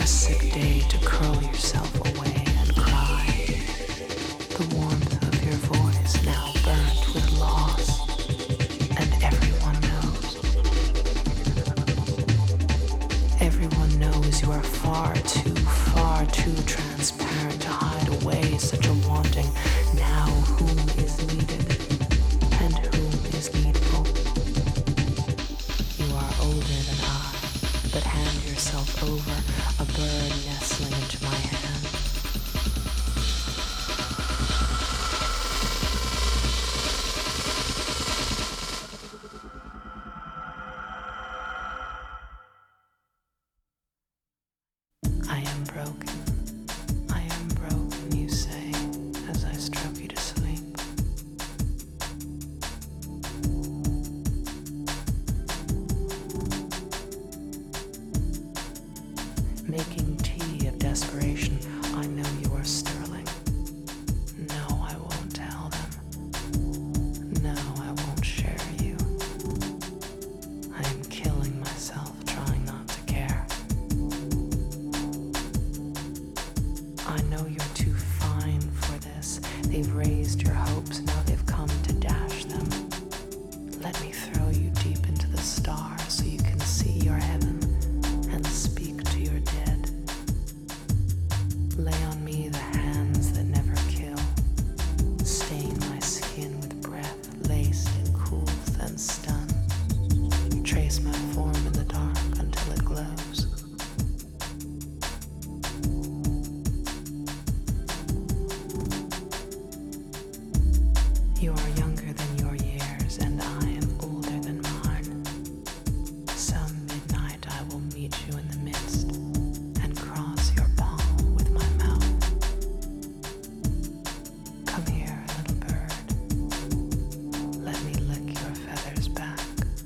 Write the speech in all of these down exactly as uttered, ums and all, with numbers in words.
a sick day to curl yourself away and cry. The warmth of your voice now burnt with loss, and everyone knows. Everyone knows you are far too, far too transparent to hide away such a wanting. Now whom is needed and whom is needful? You are older than I, but hand yourself over, a bird nestling into my hand. I am broken, I am broken, you say, as I stroke you to sleep. Making tea of desperation, I know you are sterling. No, I won't tell them. No, I won't share you. I am killing myself, trying not to care. I know you're too fine for this. They've raised your hopes, now they've come to dash them. Let me throw you deep into the stars so you can see your heaven and speak to your dead. Lay on me the hands that never kill. Stain my skin with breath laced in cools and stun. Trace my form in the dark until it glows. You are younger than your years, and I am older than mine. Some midnight I will meet you in the midst and cross your palm with my mouth. Come here, little bird. Let me lick your feathers back.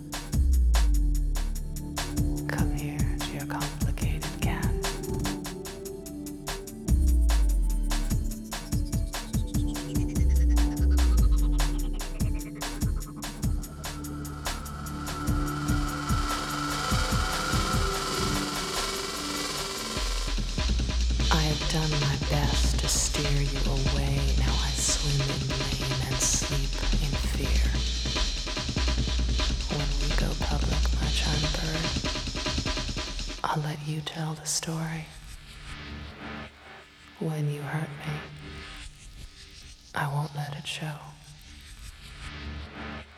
Come here to your complicated cat. I have done my best to steer you away. Now I swim in blame and sleep in fear. When we go public, my china bird, I'll let you tell the story. When you hurt me, I won't let it show.